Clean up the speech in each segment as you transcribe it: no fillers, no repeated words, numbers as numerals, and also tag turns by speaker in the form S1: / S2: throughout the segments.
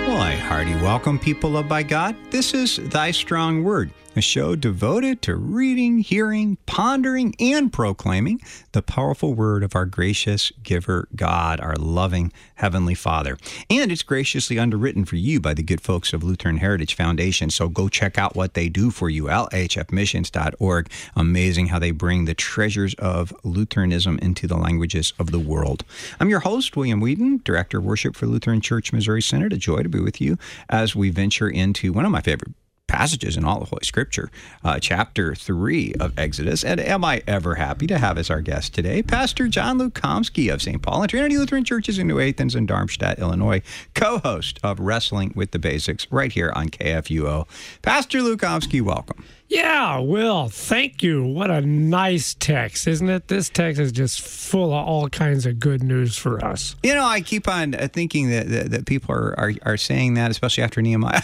S1: Well, a hearty welcome, people loved by God. This is Thy Strong Word, a show devoted to reading, hearing, pondering, and proclaiming the powerful word of our gracious giver, God, our loving Heavenly Father. And it's graciously underwritten for you by the good folks of Lutheran Heritage Foundation. So go check out what they do for you, lhfmissions.org. Amazing how they bring the treasures of Lutheranism into the languages of the world. I'm your host, William Whedon, Director of Worship for Lutheran Church Missouri Synod. A joy to be with you as we venture into one of my favorite passages in all of Holy Scripture, chapter 3 of Exodus. And am I ever happy to have as our guest today, Pastor John Lukomsky of St. Paul and Trinity Lutheran Churches in New Athens and Darmstadt, Illinois, co-host of Wrestling with the Basics right here on KFUO. Pastor Lukomsky, welcome.
S2: Yeah, Will, thank you. What a nice text, isn't it? This text is just full of all kinds of good news for us.
S1: You know, I keep on thinking that people are saying that, especially after Nehemiah.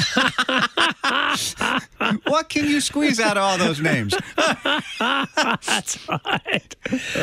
S1: What can you squeeze out of all those names?
S2: That's right.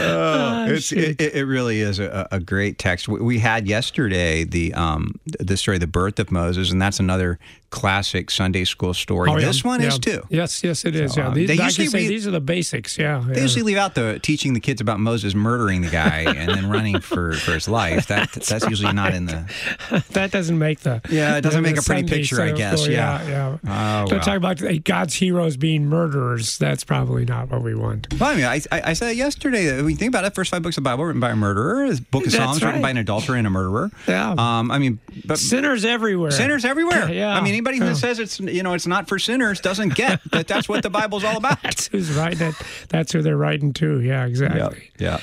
S1: It really is a great text. We had yesterday the story of the birth of Moses, and that's another classic Sunday school story.
S2: Oh, yeah.
S1: This one is too.
S2: Yes, it is.
S1: So,
S2: These are the basics. Yeah.
S1: They usually leave out the teaching the kids about Moses murdering the guy and then running for his life. That's right. Usually not in the.
S2: That doesn't make the.
S1: Yeah, it doesn't make a pretty
S2: Sunday
S1: picture, I guess.
S2: Yeah.
S1: Oh,
S2: So talk about God's heroes being murderers. That's probably not what we want.
S1: Well, I mean, I said yesterday that when you think about it, first 5 books of the Bible written by a murderer, the Book of Psalms written by an adulterer and a murderer.
S2: Yeah.
S1: I mean, but
S2: sinners everywhere.
S1: Sinners everywhere.
S2: Yeah.
S1: I mean, anybody who says it's not for sinners doesn't get that. That's what the Bible's all about.
S2: That's who's writing. That's who they're writing to. Yeah, exactly.
S1: Yeah.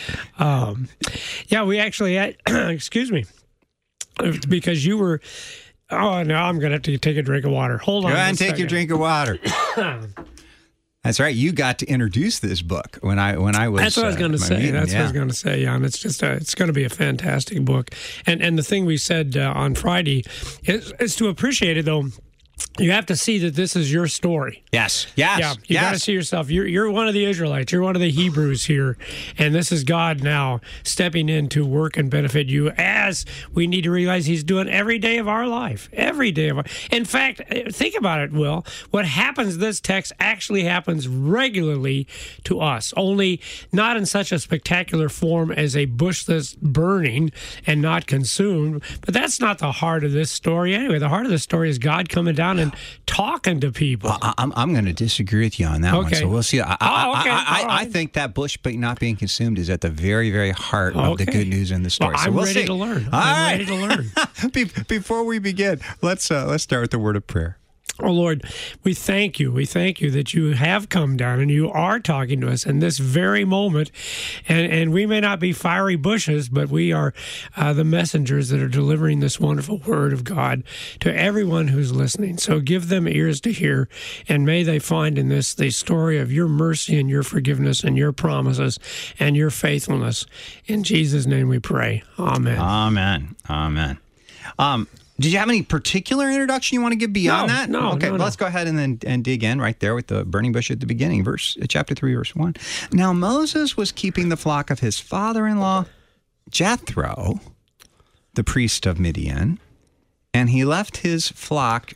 S2: We actually had. Excuse me, because you were. Oh, now I'm going to have to take a drink of water. Hold on.
S1: Go ahead and take your drink of water. That's right. You got to introduce this book when I was.
S2: That's what I was going to say. What I was going to say. Yeah, and it's just it's going to be a fantastic book. And the thing we said on Friday is to appreciate it though. You have to see that this is your story.
S1: Yes.
S2: Yeah, you got to see yourself. You're one of the Israelites. You're one of the Hebrews here. And this is God now stepping in to work and benefit you, as we need to realize he's doing every day of our life. Every day of our. In fact, think about it, Will. What happens in this text actually happens regularly to us, only not in such a spectacular form as a bush that's burning and not consumed. But that's not the heart of this story anyway. The heart of the story is God coming down and talking to people.
S1: I'm going to disagree with you on that one. So we'll see. I
S2: right.
S1: think that bush not being consumed is at the very, very heart of the good news in the story.
S2: Well,
S1: so we'll
S2: ready
S1: see.
S2: to learn.
S1: I'm
S2: ready to learn.
S1: Before we begin, let's start with the word of prayer.
S2: Oh, Lord, we thank you. We thank you that you have come down and you are talking to us in this very moment. And we may not be fiery bushes, but we are the messengers that are delivering this wonderful word of God to everyone who's listening. So give them ears to hear, and may they find in this the story of your mercy and your forgiveness and your promises and your faithfulness. In Jesus' name we pray. Amen.
S1: Amen. Did you have any particular introduction you want to give beyond that?
S2: No.
S1: Okay, let's go ahead and dig in right there with the burning bush at the beginning, chapter 3, verse 1. Now Moses was keeping the flock of his father-in-law, Jethro, the priest of Midian, and he led his flock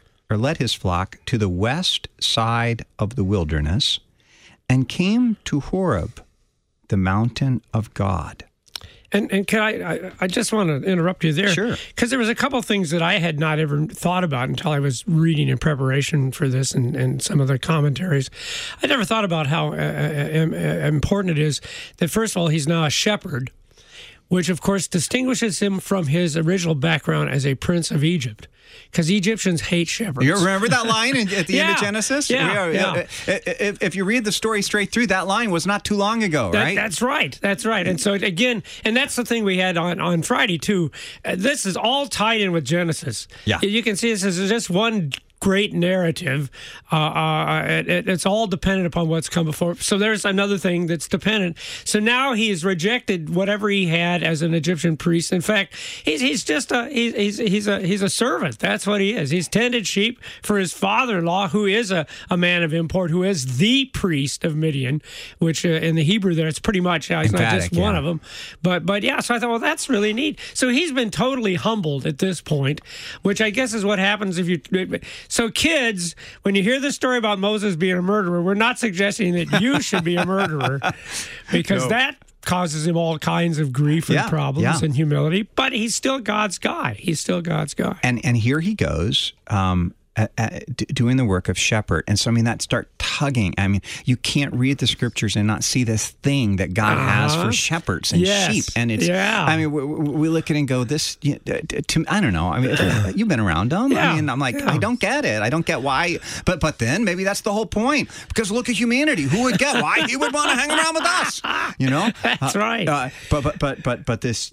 S1: to the west side of the wilderness and came to Horeb, the mountain of God.
S2: And can I just want to interrupt you there.
S1: Sure.
S2: Because there was a couple of things that I had not ever thought about until I was reading in preparation for this and some of the commentaries. I never thought about how important it is that, first of all, he's now a shepherd, which, of course, distinguishes him from his original background as a prince of Egypt. Because Egyptians hate shepherds.
S1: You remember that line at the end of Genesis?
S2: Yeah.
S1: If you read the story straight through, that line was not too long ago, right?
S2: That's right. And so, again, and that's the thing we had on Friday, too. This is all tied in with Genesis.
S1: Yeah.
S2: You can see this as just one great narrative. It's all dependent upon what's come before. So there's another thing that's dependent. So now he's rejected whatever he had as an Egyptian priest. In fact, he's just he's a servant. That's what he is. He's tended sheep for his father-in-law, who is a man of import, who is the priest of Midian, which in the Hebrew there, it's pretty much, he's not just one of them. But yeah, so I thought, well, that's really neat. So he's been totally humbled at this point, which I guess is what happens if you... So kids, when you hear the story about Moses being a murderer, we're not suggesting that you should be a murderer, because that causes him all kinds of grief and problems and humility, but he's still God's guy. He's still God's guy.
S1: And here he goes, doing the work of shepherd. And so, I mean, that start tugging. I mean, you can't read the scriptures and not see this thing that God has for shepherds and sheep. And it's, I mean, we look at it and go, this, I don't know. I mean, you've been around them. I mean, I'm like, I don't get it. I don't get why. But then maybe that's the whole point. Because look at humanity. Who would get why he would want to hang around with us? You know?
S2: That's right.
S1: But this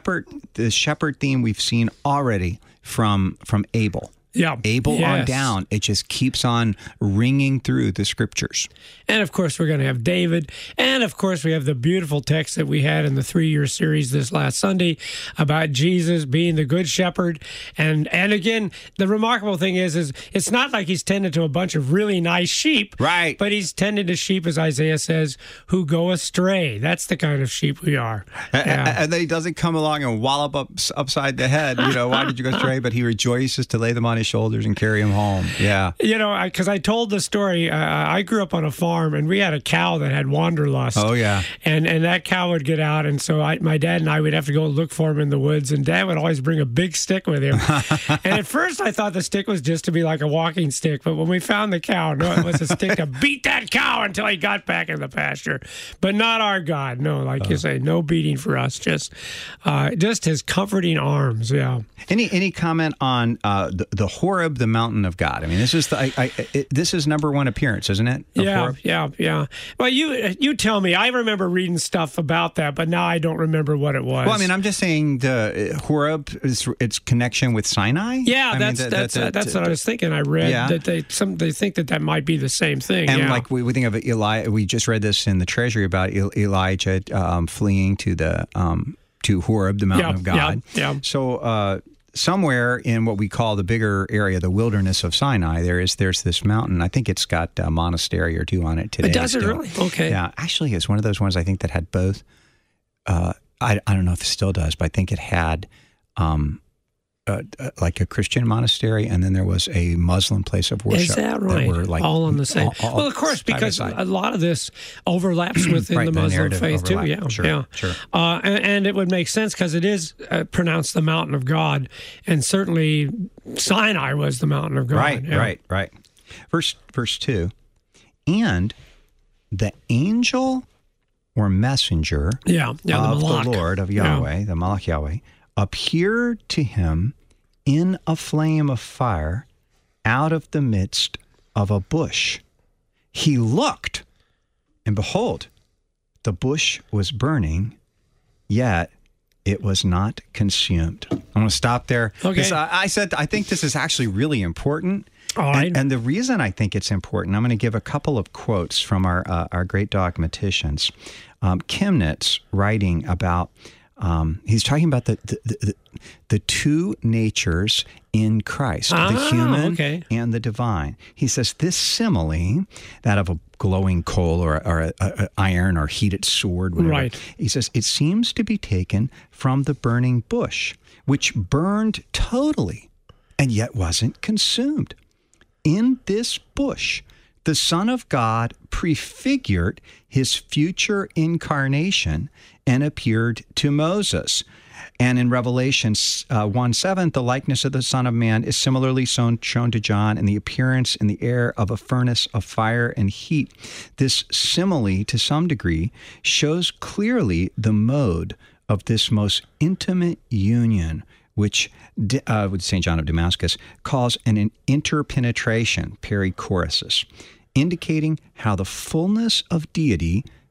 S1: shepherd theme we've seen already from Abel.
S2: Yeah.
S1: Abel on down. It just keeps on ringing through the scriptures.
S2: And of course, we're going to have David. And of course, we have the beautiful text that we had in the 3-year series this last Sunday about Jesus being the good shepherd. And again, the remarkable thing is it's not like he's tended to a bunch of really nice sheep.
S1: Right.
S2: But he's tended to sheep, as Isaiah says, who go astray. That's the kind of sheep we are.
S1: And then he doesn't come along and wallop upside the head. You know, why did you go astray? But he rejoices to lay them on his shoulders and carry him home. Yeah.
S2: You know, because I told the story, I grew up on a farm and we had a cow that had wanderlust.
S1: Oh, yeah.
S2: And that cow would get out. And so my dad and I would have to go look for him in the woods. And Dad would always bring a big stick with him. And at first I thought the stick was just to be like a walking stick. But when we found the cow, no, it was a stick to beat that cow until he got back in the pasture. But not our God. No, like you say, no beating for us. Just his comforting arms. Yeah.
S1: Any comment on the Horeb, the mountain of God? I mean, this is this is number one appearance, isn't it?
S2: Yeah. Well, you tell me. I remember reading stuff about that, but now I don't remember what it was.
S1: Well, I mean, I'm just saying the Horeb is its connection with Sinai.
S2: Yeah, that's what I was thinking. I read that they think that might be the same thing.
S1: And like we think of Elijah. We just read this in the Treasury about Elijah fleeing to to Horeb, the mountain of God.
S2: Yeah.
S1: So. Somewhere in what we call the bigger area, the wilderness of Sinai, there's this mountain. I think it's got a monastery or two on it today.
S2: Does it really? Okay.
S1: Yeah, actually, it's one of those ones I think that had both. I don't know if it still does, but I think it had like a Christian monastery, and then there was a Muslim place of worship.
S2: Is that right?
S1: That were like
S2: all on the same. Well, of course, because a lot of this overlaps within the Muslim faith too. Yeah,
S1: sure.
S2: And it would make sense because it is pronounced the mountain of God, and certainly Sinai was the mountain of God.
S1: Right. Verse 2, and the angel or messenger of the Lord of Yahweh, the Malach Yahweh, appeared to him in a flame of fire out of the midst of a bush. He looked, and behold, the bush was burning, yet it was not consumed. I'm going to stop there.
S2: Okay.
S1: I think this is actually really important.
S2: All right.
S1: And the reason I think it's important, I'm going to give a couple of quotes from our great dogmaticians. Chemnitz, writing about he's talking about the two natures in Christ, the human and the divine. He says this simile, that of a glowing coal or a iron or heated sword, whatever.
S2: Right.
S1: He says it seems to be taken from the burning bush, which burned totally and yet wasn't consumed. In this bush, the Son of God prefigured his future incarnation and appeared to Moses. And in Revelation 1:7, the likeness of the Son of Man is similarly shown to John in the appearance in the air of a furnace of fire and heat. This simile, to some degree, shows clearly the mode of this most intimate union, which with St. John of Damascus calls an interpenetration, perichoresis, indicating how the fullness of deity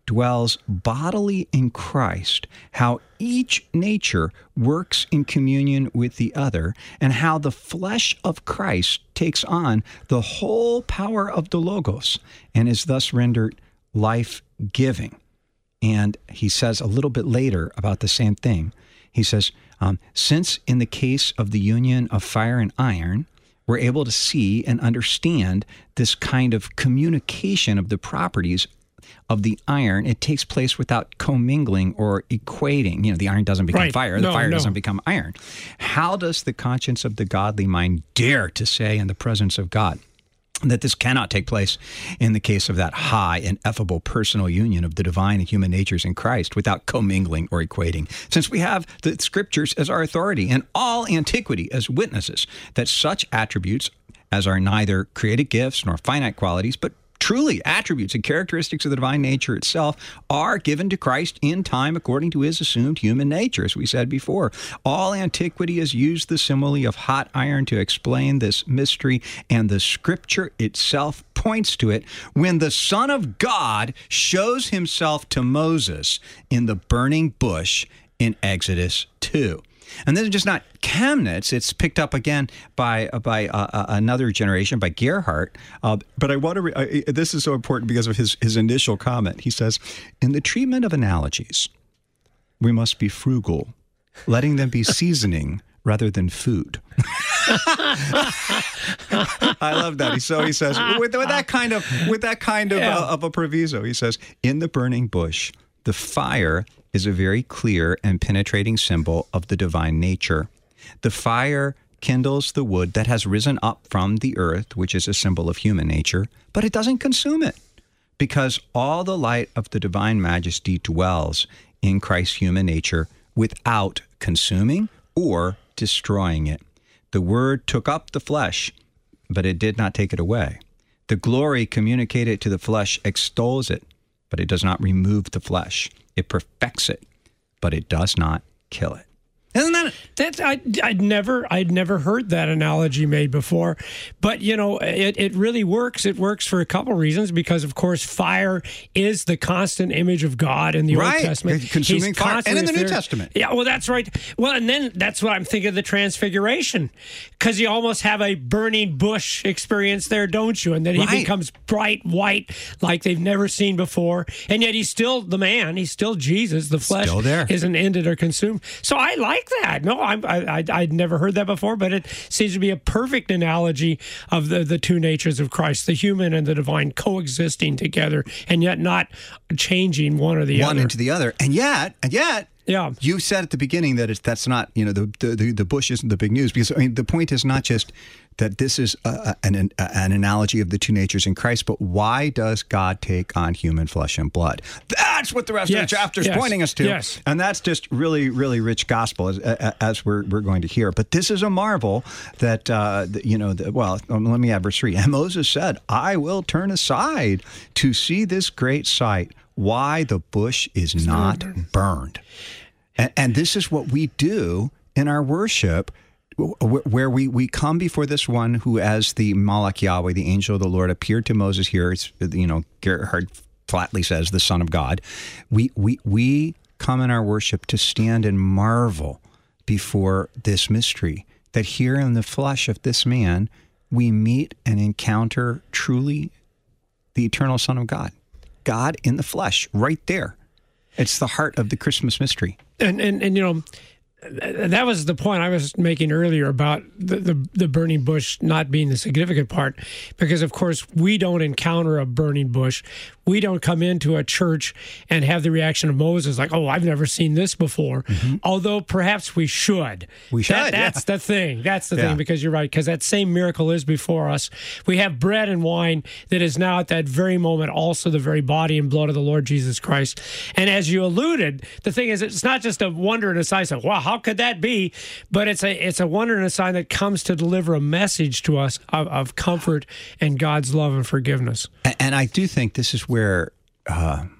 S1: dwells bodily in Christ, how each nature works in communion with the other, and how the flesh of Christ takes on the whole power of the Logos and is thus rendered life-giving. And he says a little bit later about the same thing. He says, since in the case of the union of fire and iron, we're able to see and understand this kind of communication of the properties of the iron, it takes place without commingling or equating. You know, the iron doesn't become fire. The fire doesn't become iron. How does the conscience of the godly mind dare to say in the presence of God that this cannot take place in the case of that high, ineffable personal union of the divine and human natures in Christ without commingling or equating? Since we have the Scriptures as our authority and all antiquity as witnesses that such attributes as are neither created gifts nor finite qualities, but truly attributes and characteristics of the divine nature itself are given to Christ in time according to his assumed human nature, as we said before. All antiquity has used the simile of hot iron to explain this mystery, and the Scripture itself points to it when the Son of God shows himself to Moses in the burning bush in Exodus 2. And this is just not Chemnitz. It's picked up again by another generation, by Gerhardt. But I want to this is so important because of his initial comment. He says, in the treatment of analogies, we must be frugal, letting them be seasoning rather than food. I love that. So he says, with that kind of a proviso, he says, in the burning bush, the fire is a very clear and penetrating symbol of the divine nature. The fire kindles the wood that has risen up from the earth, which is a symbol of human nature, but it doesn't consume it, because all the light of the divine majesty dwells in Christ's human nature without consuming or destroying it. The Word took up the flesh, but it did not take it away. The glory communicated to the flesh extols it, but it does not remove the flesh. It perfects it, but it does not kill it. Isn't that?
S2: I'd never heard that analogy made before, but you know, it really works. It works for a couple reasons, because of course fire is the constant image of God in the Old Testament,
S1: consuming fire, and in the New Testament.
S2: Yeah, well, that's right. Well, and then that's what I'm thinking of the Transfiguration, because you almost have a burning bush experience there, don't you? And then he becomes bright white like they've never seen before, and yet he's still the man. He's still Jesus. The flesh
S1: still there.
S2: Isn't ended or consumed. So I like that. No, I'd never heard that before, but it seems to be a perfect analogy of the two natures of Christ, the human and the divine coexisting together, and yet not changing one or the other.
S1: One into the other. And yet,
S2: yeah.
S1: You said at the beginning that that's not, you know, the bush isn't the big news, because I mean the point is not just that this is an analogy of the two natures in Christ, but why does God take on human flesh and blood? That's what the rest of the chapter is pointing us to.
S2: Yes.
S1: And that's just really, really rich gospel, as we're going to hear. But this is a marvel that, let me add verse 3. And Moses said, I will turn aside to see this great sight, why the bush is not burned. And this is what we do in our worship, where we come before this one who, as the Malach Yahweh, the angel of the Lord, appeared to Moses here. It's, Gerhard flatly says, the Son of God. We come in our worship to stand and marvel before this mystery, that here in the flesh of this man, we meet and encounter truly the eternal Son of God. God in the flesh, right there. It's the heart of the Christmas mystery.
S2: And you know, that was the point I was making earlier about the burning bush not being the significant part, because of course we don't encounter a burning bush. We don't come into a church and have the reaction of Moses, like, oh, I've never seen this before. Mm-hmm. Although perhaps we should.
S1: We should.
S2: That's the thing. That's the thing, because you're right, because that same miracle is before us. We have bread and wine that is now at that very moment also the very body and blood of the Lord Jesus Christ. And as you alluded, the thing is, it's not just a wonder and a sign of, wow, how could that be? But it's a wonder and a sign that comes to deliver a message to us of comfort and God's love and forgiveness.
S1: And I do think this is where the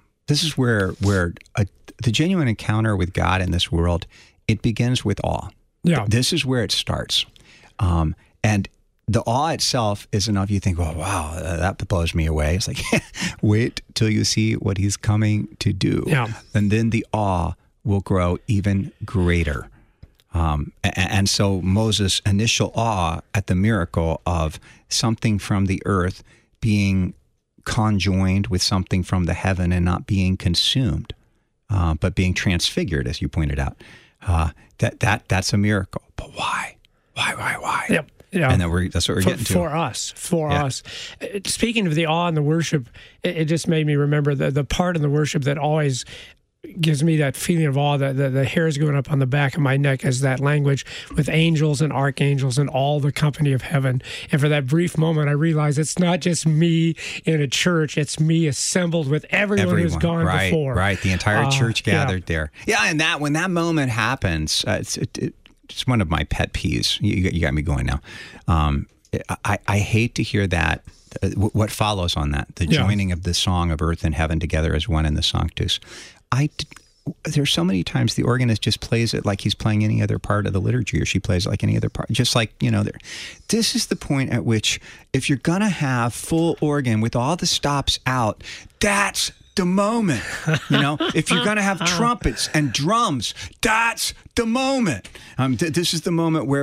S1: genuine encounter with God in this world, it begins with awe.
S2: Yeah.
S1: This is where it starts. And the awe itself is enough. You think, oh, wow, that blows me away. It's like, wait till you see what he's coming to do.
S2: Yeah.
S1: And then the awe will grow even greater. And so Moses' initial awe at the miracle of something from the earth being conjoined with something from the heaven and not being consumed, but being transfigured, as you pointed out, that's a miracle. But why? Why?
S2: Yep. Yeah.
S1: And that's what we're getting to.
S2: For us. Speaking of the awe and the worship, it just made me remember the part in the worship that always gives me that feeling of awe, that the hairs going up on the back of my neck, as that language with angels and archangels and all the company of heaven. And for that brief moment, I realized it's not just me in a church, it's me assembled with everyone who's gone before.
S1: Right, the entire church gathered there. Yeah, and when that moment happens, it's one of my pet peeves. You got me going now. I hate to hear that. What follows on that, the joining of the song of earth and heaven together as one in the Sanctus. There's so many times the organist just plays it like he's playing any other part of the liturgy, or she plays it like any other part. Just like, this is the point at which, if you're going to have full organ with all the stops out, that's the moment. If you're going to have trumpets and drums, that's the moment. This is the moment where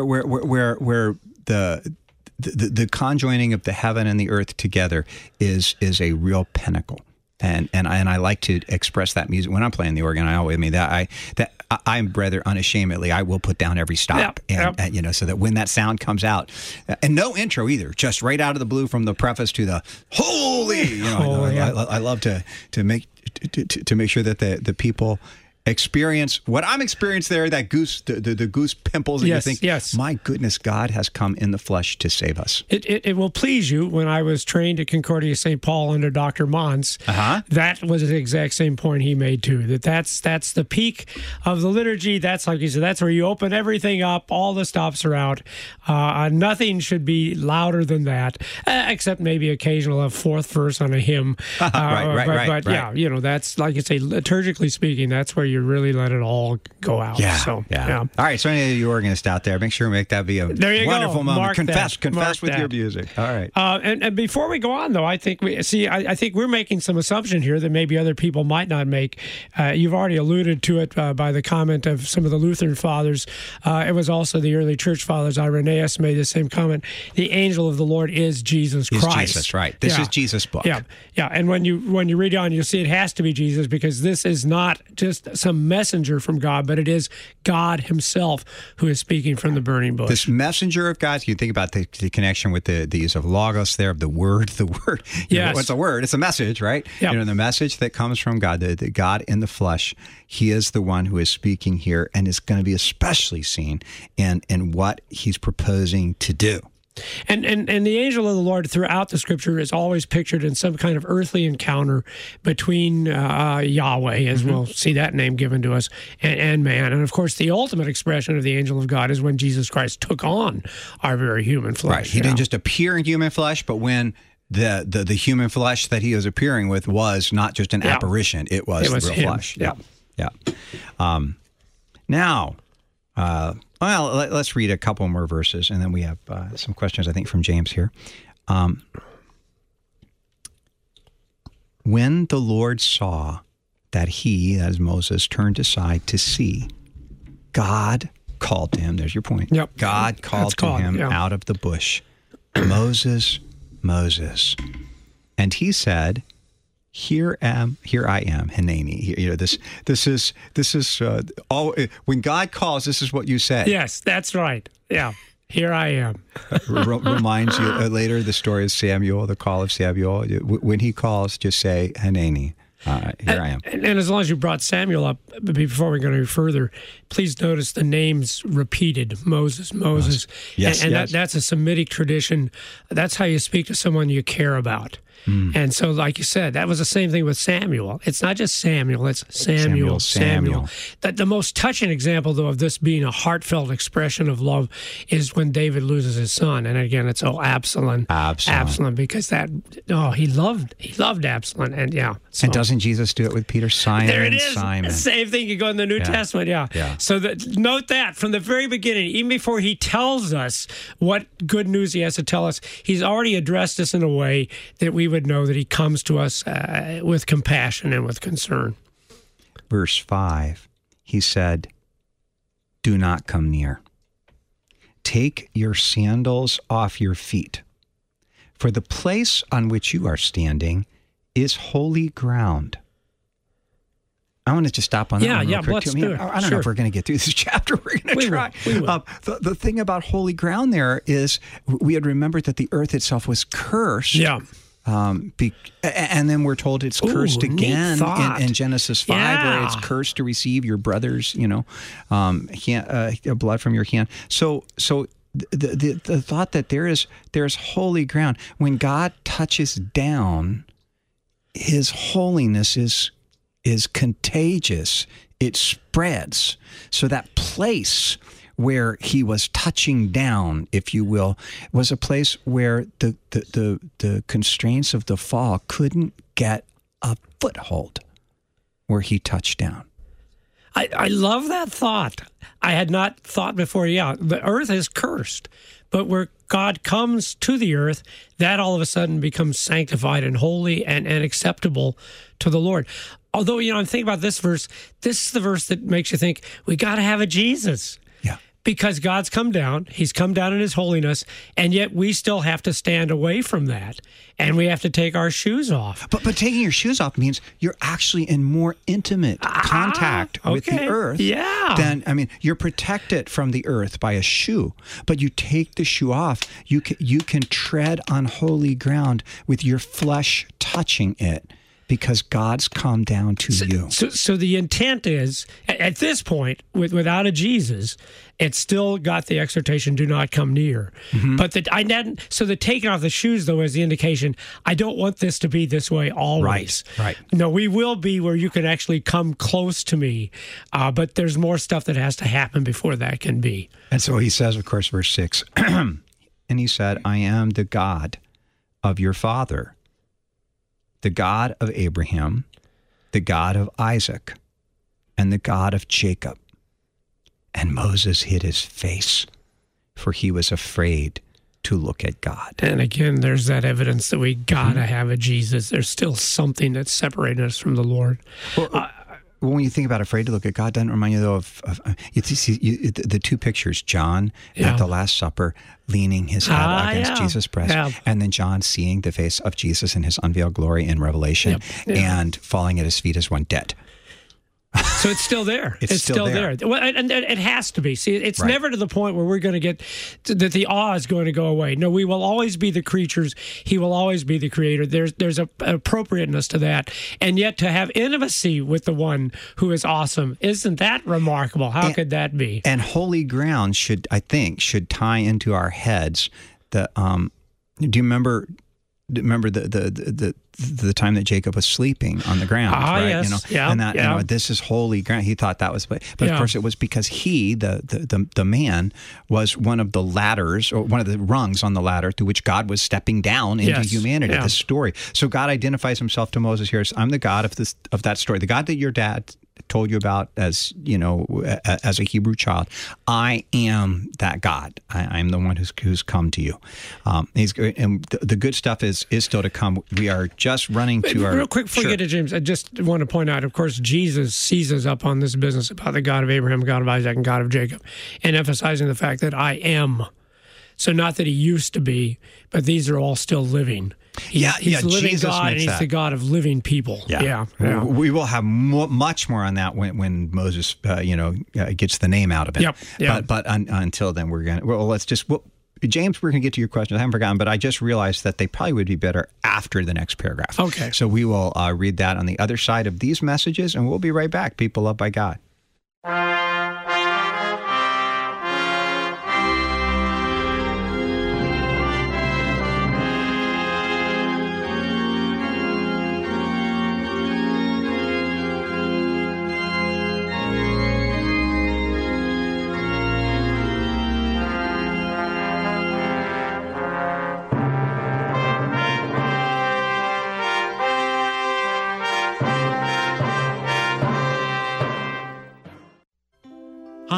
S1: the conjoining of the heaven and the earth together is a real pinnacle. And I like to express that music when I'm playing the organ. I'm rather unashamedly, I will put down every stop, and so that when that sound comes out, and no intro either, just right out of the blue from the preface to the holy. I love to make sure that the people experience what I'm experiencing there, that goose, the goose pimples, and you think, my goodness, God has come in the flesh to save us.
S2: It will please you. When I was trained at Concordia St. Paul under Dr. Mons, that was the exact same point he made too. That's the peak of the liturgy. That's, like you said, that's where you open everything up. All the stops are out. Nothing should be louder than that, except maybe occasional fourth verse on a hymn.
S1: Right.
S2: Yeah, that's, like you say, liturgically speaking, that's where you really let it all go out.
S1: Yeah.
S2: So,
S1: All right. So any of you organists out there, make sure make that be a wonderful moment. Confess with your music. All right.
S2: And before we go on, though, I think I think we're making some assumption here that maybe other people might not make. You've already alluded to it by the comment of some of the Lutheran fathers. It was also the early church fathers. Irenaeus made the same comment. The angel of the Lord is Jesus Christ.
S1: Jesus, right? This is Jesus' book.
S2: Yeah. And when you read on, you'll see it has to be Jesus, because this is not just some messenger from God, but it is God himself who is speaking from the burning bush.
S1: This messenger of God, you think about the connection with the use of logos there, of the word.
S2: Yes.
S1: What's a word? It's a message, right?
S2: Yep.
S1: The message that comes from God, the God in the flesh, he is the one who is speaking here, and is going to be especially seen in what he's proposing to do.
S2: And the angel of the Lord throughout the scripture is always pictured in some kind of earthly encounter between Yahweh, as we'll see that name given to us, and man. And of course, the ultimate expression of the angel of God is when Jesus Christ took on our very human flesh.
S1: Right. He didn't just appear in human flesh, but when the human flesh that he was appearing with was not just an apparition, it was real
S2: him.
S1: flesh. Yeah. Now, let's read a couple more verses, and then we have some questions, I think, from James here. When the Lord saw that he, as Moses, turned aside to see, God called to him. There's your point.
S2: Yep.
S1: God called to him out of the bush, Moses, Moses. And he said, Here I am, Hineni. This is all. When God calls, this is what you say.
S2: Yes, that's right. Yeah, here I am.
S1: Reminds you later the story of Samuel, the call of Samuel. When he calls, just say Hineni. Here I am.
S2: And as long as you brought Samuel up, before we go any further, please notice the names repeated: Moses.
S1: Yes,
S2: and that's a Semitic tradition. That's how you speak to someone you care about. And so, like you said, that was the same thing with Samuel. It's not just Samuel, it's Samuel. That the most touching example, though, of this being a heartfelt expression of love is when David loses his son. And again, it's Absalom, because he loved Absalom. And so.
S1: And doesn't Jesus do it with Peter? Simon,
S2: there it is.
S1: Simon.
S2: Same thing. You go in the New Testament, So note that from the very beginning, even before he tells us what good news he has to tell us, he's already addressed us in a way that we would know that he comes to us with compassion and with concern.
S1: Verse 5, he said, "Do not come near. Take your sandals off your feet, for the place on which you are standing is holy ground." I want to just stop on that one real quick.
S2: Let's
S1: too.
S2: do it.
S1: I don't know if we're going to get through this chapter. We're going to try.
S2: We will.
S1: The thing about holy ground there is we had remembered that the earth itself was cursed.
S2: Yeah.
S1: And then we're told it's cursed again in Genesis 5, where it's cursed to receive your brother's, blood from your hand. So the thought that there's holy ground, when God touches down, His holiness is contagious. It spreads. So that place where he was touching down, if you will, was a place where the constraints of the fall couldn't get a foothold where he touched down.
S2: I love that thought. I had not thought before. The earth is cursed, but where God comes to the earth, that all of a sudden becomes sanctified and holy and acceptable to the Lord. Although, I'm thinking about this verse. This is the verse that makes you think we got to have a Jesus.
S1: Yeah.
S2: Because God's come down. He's come down in his holiness, and yet we still have to stand away from that, and we have to take our shoes off.
S1: But taking your shoes off means you're actually in more intimate contact with the earth.
S2: Yeah.
S1: You're protected from the earth by a shoe, but you take the shoe off, you can tread on holy ground with your flesh touching it, because God's come down to you.
S2: So the intent is, at this point, without a Jesus, it's still got the exhortation, do not come near. Mm-hmm. But the taking off the shoes, though, is the indication, I don't want this to be this way always.
S1: Right.
S2: No, we will be where you can actually come close to me, but there's more stuff that has to happen before that can be.
S1: And so he says, of course, verse 6, and he said, I am the God of your father, the God of Abraham, the God of Isaac, and the God of Jacob. And Moses hid his face, for he was afraid to look at God.
S2: And again, there's that evidence that we got to have a Jesus. There's still something that's separating us from the Lord.
S1: Well, when you think about afraid to look at God, doesn't it remind you, though, of the two pictures, John at the Last Supper leaning his head against Jesus' breast, and then John seeing the face of Jesus in his unveiled glory in Revelation and falling at his feet as one dead.
S2: So it's still there. It's still there. Well, and it has to be. See, it's never to the point where we're going to get that the awe is going to go away. No, we will always be the creatures. He will always be the creator. There's an appropriateness to that. And yet to have intimacy with the one who is awesome, isn't that remarkable? How could that be?
S1: And holy ground should tie into our heads. Do you remember the time that Jacob was sleeping on the ground, right?
S2: Yes.
S1: And that this is holy ground. He thought that was, but of course it was because he, the man, was one of the ladders or one of the rungs on the ladder through which God was stepping down into humanity. This story. So God identifies himself to Moses here as, I'm the God of that story, the God that your dad told you about as a Hebrew child. I am that God. I'm the one who's come to you. And the good stuff is still to come. We are just running to our...
S2: Real quick before you get to James, I just want to point out, of course, Jesus seizes up on this business about the God of Abraham, God of Isaac, and God of Jacob, and emphasizing the fact that I am. So not that he used to be, but these are all still living. He's the living
S1: Jesus
S2: God, and he's the God of living people. Yeah.
S1: We will have much more on that when Moses, gets the name out of it.
S2: Yep.
S1: But until then, we're going to... James, we're going to get to your questions. I haven't forgotten, but I just realized that they probably would be better after the next paragraph.
S2: Okay.
S1: So we will read that on the other side of these messages, and we'll be right back. People loved by God.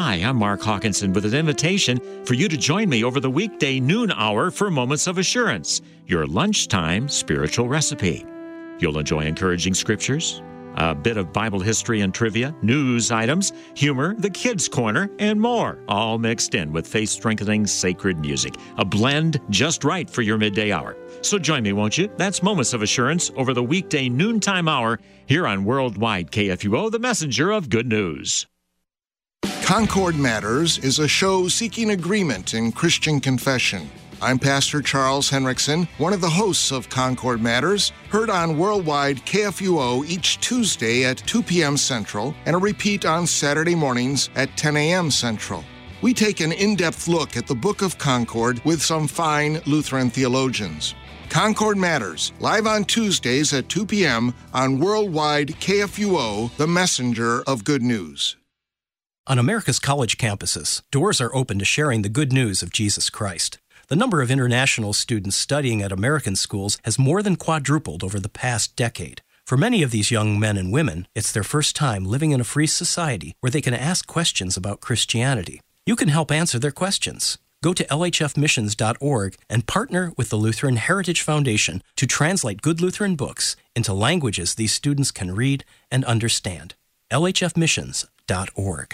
S3: Hi, I'm Mark Hawkinson with an invitation for you to join me over the weekday noon hour for Moments of Assurance, your lunchtime spiritual recipe. You'll enjoy encouraging scriptures, a bit of Bible history and trivia, news items, humor, the kids' corner, and more, all mixed in with faith-strengthening sacred music. A blend just right for your midday hour. So join me, won't you? That's Moments of Assurance over the weekday noontime hour here on Worldwide KFUO, the messenger of good news.
S4: Concord Matters is a show seeking agreement in Christian confession. I'm Pastor Charles Henriksen, one of the hosts of Concord Matters, heard on Worldwide KFUO each Tuesday at 2 p.m. Central and a repeat on Saturday mornings at 10 a.m. Central. We take an in-depth look at the Book of Concord with some fine Lutheran theologians. Concord Matters, live on Tuesdays at 2 p.m. on Worldwide KFUO, the messenger of good news.
S5: On America's college campuses, doors are open to sharing the good news of Jesus Christ. The number of international students studying at American schools has more than quadrupled over the past decade. For many of these young men and women, it's their first time living in a free society where they can ask questions about Christianity. You can help answer their questions. Go to lhfmissions.org and partner with the Lutheran Heritage Foundation to translate good Lutheran books into languages these students can read and understand. lhfmissions.org.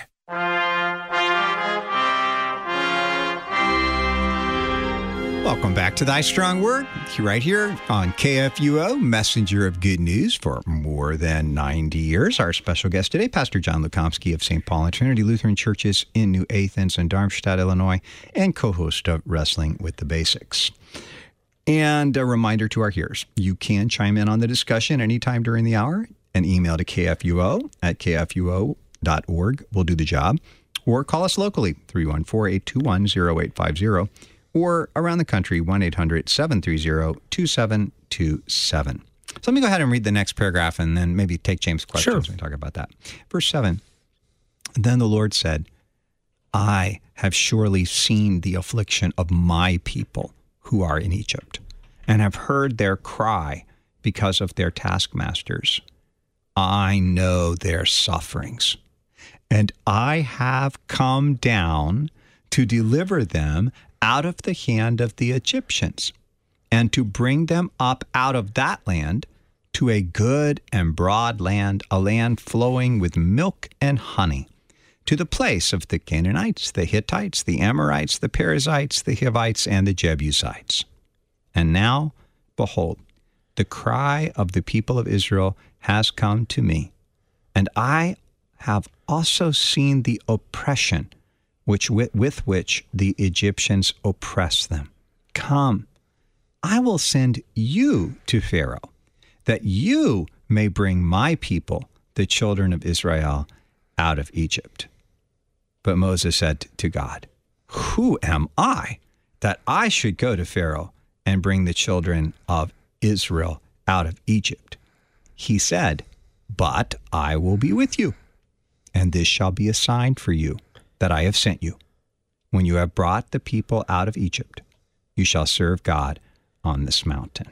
S1: Welcome back to Thy Strong Word, right here on KFUO, Messenger of Good News for more than 90 years. Our special guest today, Pastor John Lukomsky of St. Paul and Trinity Lutheran Churches in New Athens and Darmstadt, Illinois, and co-host of Wrestling with the Basics. And a reminder to our hearers, you can chime in on the discussion anytime during the hour. An email to kfuo@kfuo.org will do the job. Or call us locally, 314-821-0850. Or around the country, 1-800-730-2727. So let me go ahead and read the next paragraph and then maybe take James' questions when we talk about that. Verse 7, Then the Lord said, I have surely seen the affliction of my people who are in Egypt, and have heard their cry because of their taskmasters. I know their sufferings, and I have come down to deliver them out of the hand of the Egyptians, and to bring them up out of that land to a good and broad land, a land flowing with milk and honey, to the place of the Canaanites, the Hittites, the Amorites, the Perizzites, the Hivites, and the Jebusites. And now, behold, the cry of the people of Israel has come to me, and I have also seen the oppression with which the Egyptians oppress them. Come, I will send you to Pharaoh, that you may bring my people, the children of Israel, out of Egypt. But Moses said to God, Who am I, that I should go to Pharaoh and bring the children of Israel out of Egypt? He said, But I will be with you, and this shall be a sign for you, that I have sent you. When you have brought the people out of Egypt, you shall serve God on this mountain.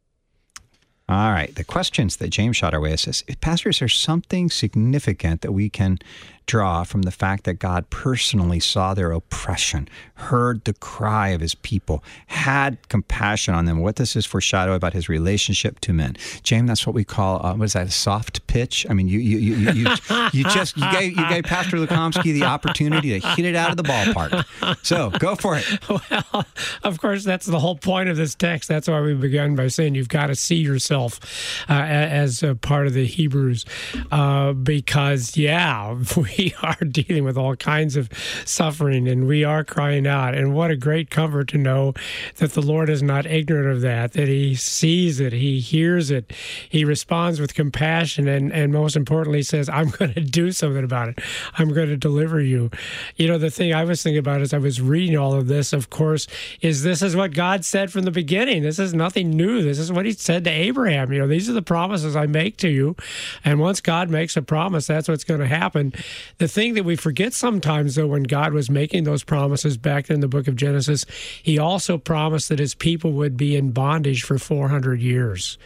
S1: All right, the questions that James shot our way says, Pastor, is there something significant that we can draw from the fact that God personally saw their oppression, heard the cry of his people, had compassion on them? What does this foreshadow about his relationship to men? James, that's what we call, what is that, a soft pitch? I mean, you gave Pastor Lukomsky the opportunity to hit it out of the ballpark. So go for it.
S2: Well, of course, that's the whole point of this text. That's why we began by saying you've got to see yourself as a part of the Hebrews, because, we are dealing with all kinds of suffering, and we are crying out. And what a great comfort to know that the Lord is not ignorant of that he sees it, he hears it, he responds with compassion, and most importantly says, I'm going to do something about it. I'm going to deliver you. You know, the thing I was thinking about as I was reading all of this, of course, is this is what God said from the beginning. This is nothing new. This is what he said to Abraham. You know, these are the promises I make to you. And once God makes a promise, that's what's going to happen. The thing that we forget sometimes, though, when God was making those promises back in the book of Genesis, he also promised that his people would be in bondage for 400 years.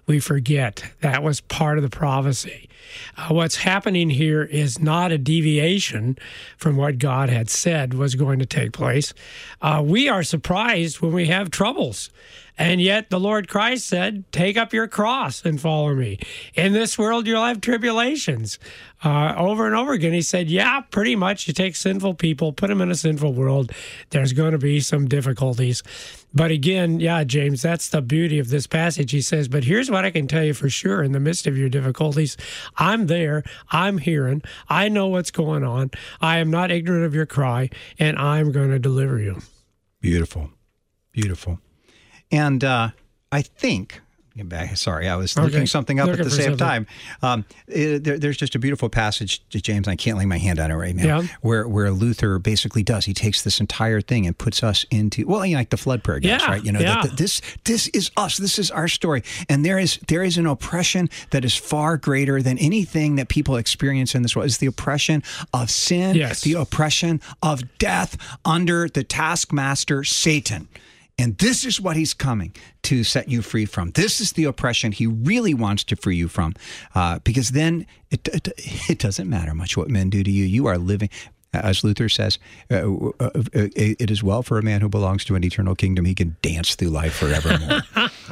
S2: we forget that was part of the prophecy. What's happening here is not a deviation from what God had said was going to take place. We are surprised when we have troubles. And yet the Lord Christ said, take up your cross and follow me. In this world, you'll have tribulations. Over and over again, he said, yeah, pretty much. You take sinful people, put them in a sinful world. There's going to be some difficulties. But again, yeah, James, that's the beauty of this passage. He says, but here's what I can tell you for sure in the midst of your difficulties. I'm there. I'm hearing. I know what's going on. I am not ignorant of your cry, and I'm going to deliver you.
S1: Beautiful. Beautiful. And I think, sorry, I was looking something up at the same time. There's just a beautiful passage, James, I can't lay my hand on it right now, where Luther basically does. He takes this entire thing and puts us into, like the flood prayer guys, right? This is us. This is our story. And there is an oppression that is far greater than anything that people experience in this world. It's the oppression of sin, the oppression of death under the taskmaster, Satan. And this is what he's coming to set you free from. This is the oppression he really wants to free you from, because then it doesn't matter much what men do to you. You are living, as Luther says, it is well for a man who belongs to an eternal kingdom. He can dance through life forevermore.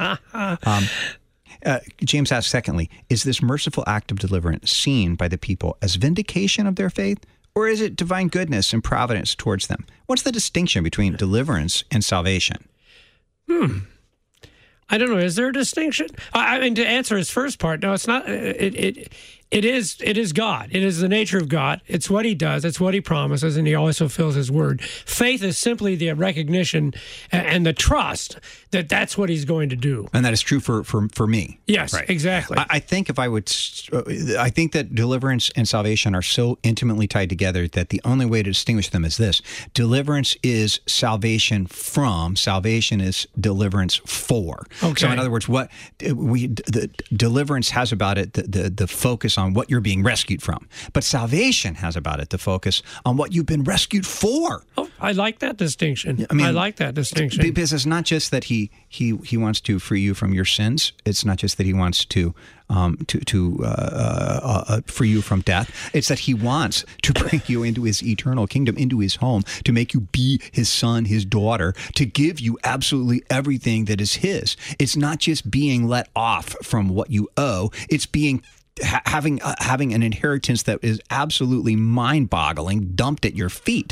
S1: James asks, secondly, is this merciful act of deliverance seen by the people as vindication of their faith? Or is it divine goodness and providence towards them? What's the distinction between deliverance and salvation?
S2: I don't know. Is there a distinction? I mean, to answer his first part, no, it's not. It is God. It is the nature of God. It's what he does. It's what he promises, and he always fulfills his word. Faith is simply the recognition and the trust that that's what he's going to do.
S1: And that is true for me.
S2: Yes,
S1: right.
S2: Exactly.
S1: I think I think that deliverance and salvation are so intimately tied together that the only way to distinguish them is this. Deliverance is salvation from. Salvation is deliverance for.
S2: Okay.
S1: So in other words, the deliverance has about it the focus on what you're being rescued from. But salvation has about it the focus on what you've been rescued for.
S2: Oh, I like that distinction. I like that distinction.
S1: Because it's not just that he wants to free you from your sins. It's not just that he wants to free you from death. It's that he wants to bring you into his eternal kingdom, into his home, to make you be his son, his daughter, to give you absolutely everything that is his. It's not just being let off from what you owe. It's being having an inheritance that is absolutely mind-boggling, dumped at your feet.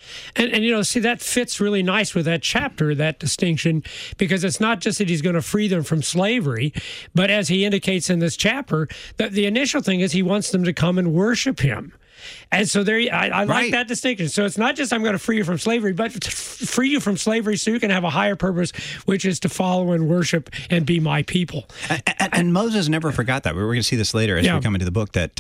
S2: And see, that fits really nice with that chapter, that distinction, because it's not just that he's going to free them from slavery, but as he indicates in this chapter, that the initial thing is he wants them to come and worship him. And so I like that distinction. So it's not just I'm going to free you from slavery, but free you from slavery so you can have a higher purpose, which is to follow and worship and be my people.
S1: And Moses never forgot that. We're going to see this later as we come into the book that,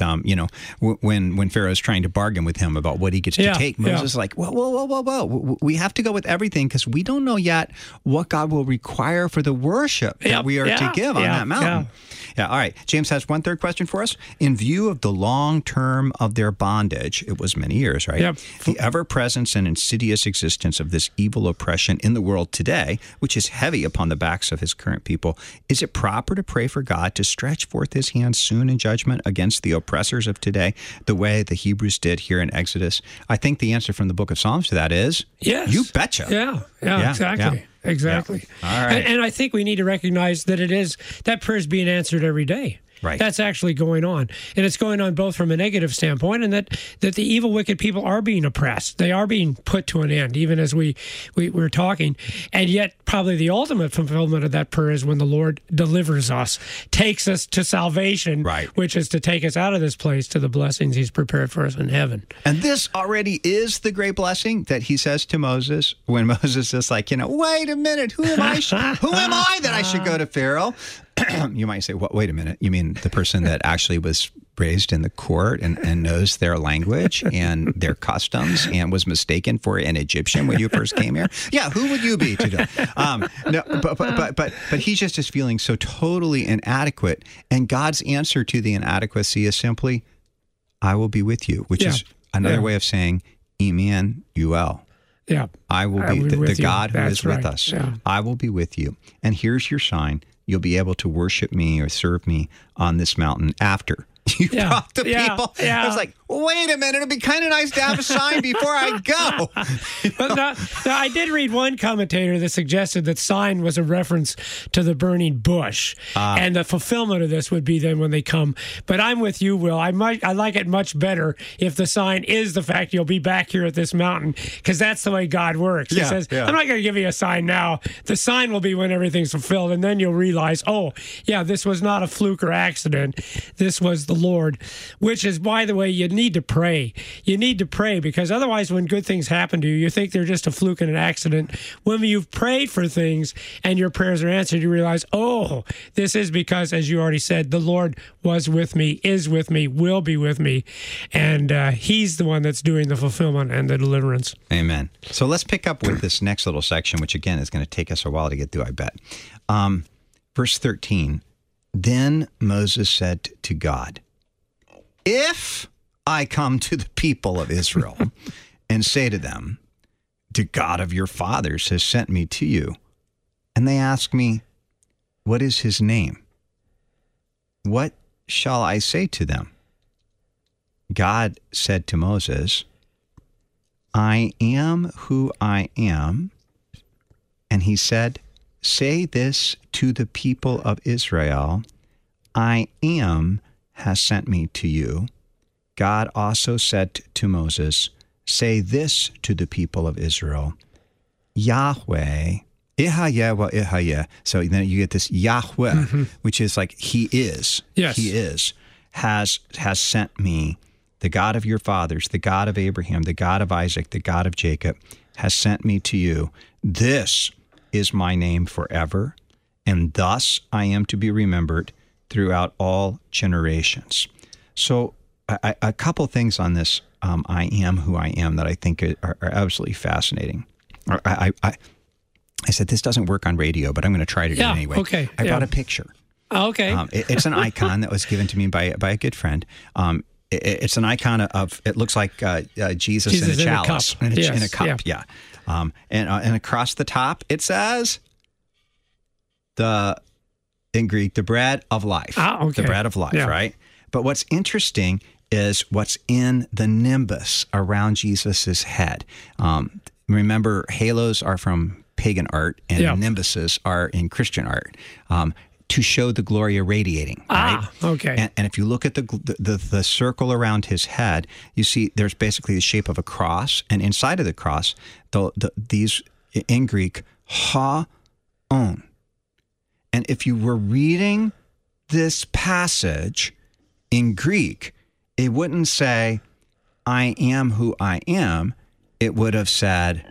S1: when Pharaoh's trying to bargain with him about what he gets to take, Moses is like, whoa. We have to go with everything because we don't know yet what God will require for the worship that we are to give on that mountain. Yeah. All right. James has one third question for us. In view of the long term of their bondage, it was many years, right? Yep. The ever-presence and insidious existence of this evil oppression in the world today, which is heavy upon the backs of his current people, is it proper to pray for God to stretch forth his hand soon in judgment against the oppressors of today, the way the Hebrews did here in Exodus? I think the answer from the book of Psalms to that is, yes. You betcha.
S2: Yeah, exactly. Yeah. Exactly.
S1: Yeah. All right.
S2: And I think we need to recognize that that prayer is being answered every day.
S1: Right.
S2: That's actually going on. And it's going on both from a negative standpoint and that the evil, wicked people are being oppressed. They are being put to an end, even as we're talking. And yet, probably the ultimate fulfillment of that prayer is when the Lord delivers us, takes us to salvation, which is to take us out of this place to the blessings he's prepared for us in heaven.
S1: And this already is the great blessing that he says to Moses when Moses is like, wait a minute, who am I that I should go to Pharaoh? You might say, wait a minute, you mean the person that actually was raised in the court and knows their language and their customs and was mistaken for an Egyptian when you first came here? Yeah, who would you be today? No, but he just is feeling so totally inadequate. And God's answer to the inadequacy is simply, I will be with you, which is another way of saying, Emmanuel.
S2: Yeah.
S1: I will be the God who is with us. Yeah. I will be with you. And here's your sign. you'll be able to worship me or serve me on this mountain after you brought the people. I was like, well, wait a minute. It'd be kind of nice to have a sign before I go.
S2: But now, I did read one commentator that suggested that sign was a reference to the burning bush. And the fulfillment of this would be then when they come. But I'm with you, Will. I like it much better if the sign is the fact you'll be back here at this mountain, because that's the way God works. He says, I'm not going to give you a sign now. The sign will be when everything's fulfilled. And then you'll realize, oh, yeah, this was not a fluke or accident. This was the Lord, which is, by the way, you need to pray. You need to pray, because otherwise when good things happen to you, you think they're just a fluke and an accident. When you've prayed for things and your prayers are answered, you realize, oh, this is because, as you already said, the Lord was with me, is with me, will be with me, and he's the one that's doing the fulfillment and the deliverance.
S1: Amen. So let's pick up with this next little section, which again is going to take us a while to get through, I bet. Verse 13, then Moses said to God, if I come to the people of Israel and say to them, the God of your fathers has sent me to you, and they ask me, what is his name? What shall I say to them? God said to Moses, I am who I am. And he said, say this to the people of Israel, I am has sent me to you. God also said to Moses, say this to the people of Israel, Yahweh, Ihayeh wa Ihayeh. So then you get this Yahweh, which is like he is.
S2: Yes.
S1: He is, has sent me. The God of your fathers, the God of Abraham, the God of Isaac, the God of Jacob, has sent me to you. This is my name forever, and thus I am to be remembered throughout all generations. So a couple things on this I am who I am that I think are absolutely fascinating. I said, this doesn't work on radio, but I'm going to try to do it anyway.
S2: Okay.
S1: I brought a picture.
S2: Okay.
S1: It's an icon that was given to me by a good friend. It's an icon of, it looks like Jesus in a chalice. In a cup. Yeah. And across the top, it says, in Greek, the bread of life. The bread of life, right? But what's interesting is what's in the nimbus around Jesus's head. Remember, halos are from pagan art, and nimbuses are in Christian art. To show the glory irradiating, right?
S2: Okay.
S1: And if you look at the circle around his head, you see there's basically the shape of a cross, and inside of the cross, these in Greek, ha-on. And if you were reading this passage in Greek, it wouldn't say, I am who I am. It would have said,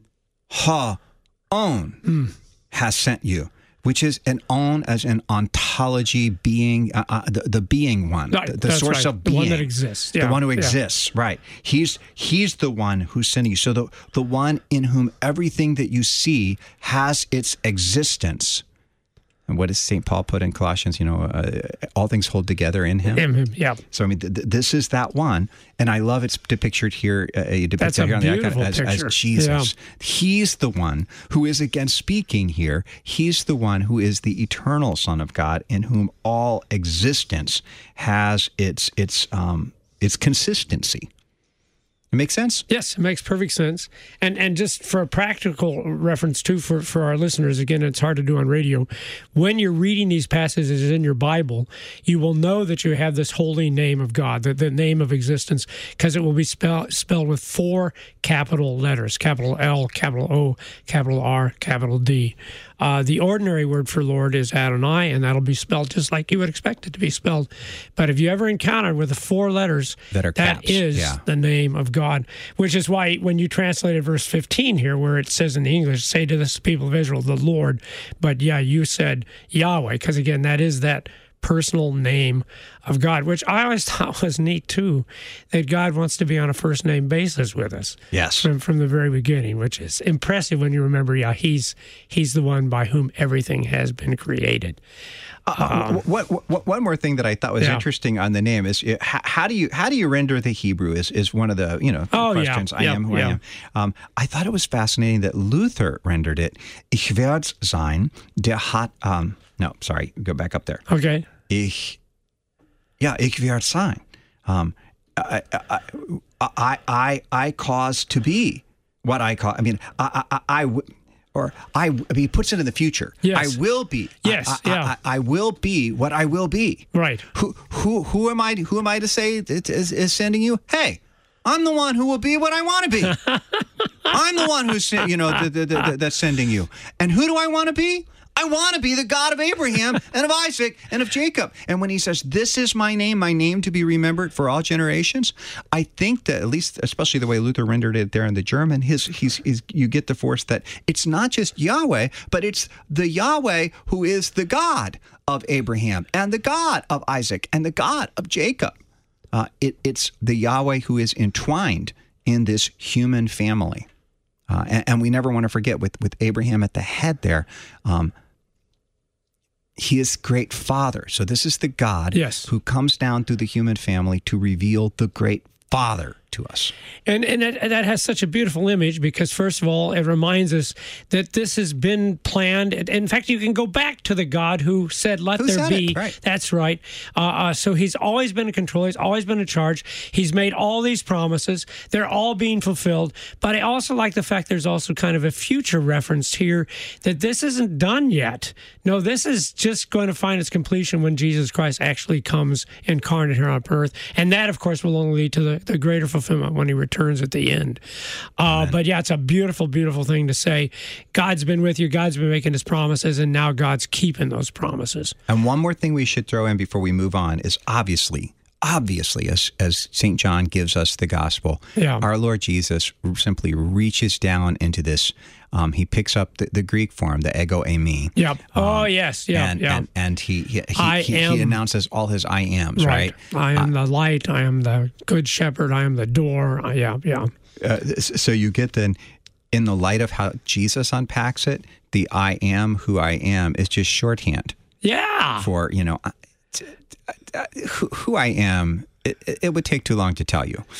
S1: ha-on has sent you, which is an on as an ontology being, the being one, the source of being.
S2: The one that exists.
S1: The one who exists, right. He's the one who's sending you. So the one in whom everything that you see has its existence. And what does St. Paul put in Colossians? All things hold together in him.
S2: In him, yeah.
S1: So, I mean, this is that one. And I love it's depicted here.
S2: That's a beautiful
S1: picture. As Jesus. Yeah. He's the one who is, again, speaking here. He's the one who is the eternal Son of God, in whom all existence has its consistency. It makes sense?
S2: Yes, it makes perfect sense. And just for a practical reference, too, for our listeners, again, it's hard to do on radio. When you're reading these passages in your Bible, you will know that you have this holy name of God, the name of existence, because it will be spelled with 4 capital letters, capital L, capital O, capital R, capital D. The ordinary word for Lord is Adonai, and that'll be spelled just like you would expect it to be spelled. But if you ever encounter with the 4 letters, that is the name of God, which is why when you translated verse 15 here, where it says in the English, say to the people of Israel, the Lord. But you said Yahweh, because again, that is that personal name of God, which I always thought was neat too, that God wants to be on a first name basis with us.
S1: Yes.
S2: From the very beginning, which is impressive when you remember, he's the one by whom everything has been created.
S1: One more thing that I thought was interesting on the name is how do you render the Hebrew is one of the questions. I am who I am. I thought it was fascinating that Luther rendered it. Ich werde sein, der hat No, sorry. Go back up there.
S2: Okay.
S1: Ich werde sein. I cause to be what I cause. I mean, he puts it in the future.
S2: Yes.
S1: I will be.
S2: Yes.
S1: I will be what I will be.
S2: Right.
S1: Who am I? Who am I to say is sending you? Hey, I'm the one who will be what I want to be. I'm the one who's that's sending you. And who do I want to be? I want to be the God of Abraham and of Isaac and of Jacob. And when he says, this is my name to be remembered for all generations, I think that, at least, especially the way Luther rendered it there in the German, you get the force that it's not just Yahweh, but it's the Yahweh who is the God of Abraham and the God of Isaac and the God of Jacob. It's the Yahweh who is entwined in this human family. And we never want to forget, with Abraham at the head there, he is great father. So this is the God who comes down through the human family to reveal the great Father to us.
S2: And that has such a beautiful image because, first of all, it reminds us that this has been planned. In fact, you can go back to the God who said, let there be.
S1: Right.
S2: That's right. So he's always been in control. He's always been in charge. He's made all these promises. They're all being fulfilled. But I also like the fact there's also kind of a future reference here that this isn't done yet. No, this is just going to find its completion when Jesus Christ actually comes incarnate here on earth. And that, of course, will only lead to the greater fulfillment when he returns at the end. But yeah, it's a beautiful, beautiful thing to say. God's been with you. God's been making his promises, and now God's keeping those promises.
S1: And one more thing we should throw in before we move on is obviously, as St. John gives us the gospel, our Lord Jesus simply reaches down into this. He picks up the Greek form, the ego eimi.
S2: Yep. Yes. Yeah.
S1: And he announces all his I ams, right?
S2: I am the light. I am the good shepherd. I am the door. Yeah.
S1: So you get then, in the light of how Jesus unpacks it, the I am who I am is just shorthand.
S2: Yeah.
S1: For, who I am. It would take too long to tell you.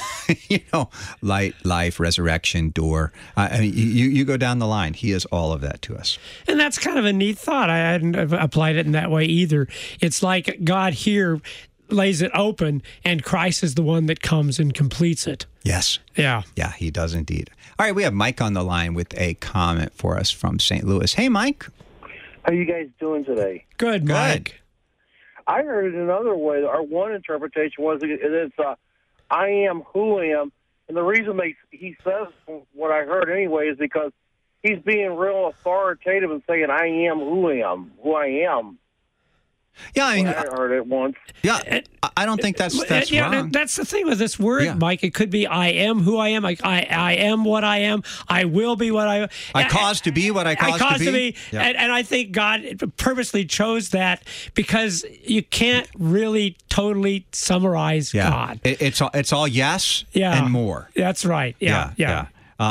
S1: Light, life, resurrection, door. I mean, you go down the line. He is all of that to us.
S2: And that's kind of a neat thought. I hadn't applied it in that way either. It's like God here lays it open, and Christ is the one that comes and completes it.
S1: Yes.
S2: Yeah.
S1: Yeah, he does indeed. All right, we have Mike on the line with a comment for us from St. Louis. Hey, Mike.
S6: How are you guys doing today?
S2: Good, Mike.
S6: I heard it another way. Our one interpretation was it's I am who I am. And the reason he says what I heard anyway is because he's being real authoritative and saying, I am who I am.
S1: Yeah, I
S6: heard it once.
S1: Yeah, I don't think that's wrong.
S2: That's the thing with this word, Mike. It could be I am who I am. Like I am what I am. I will be what I am.
S1: I cause to be what I cause to be.
S2: Yeah. And I think God purposely chose that because you can't really totally summarize God.
S1: It's all yes and more.
S2: That's right. Yeah.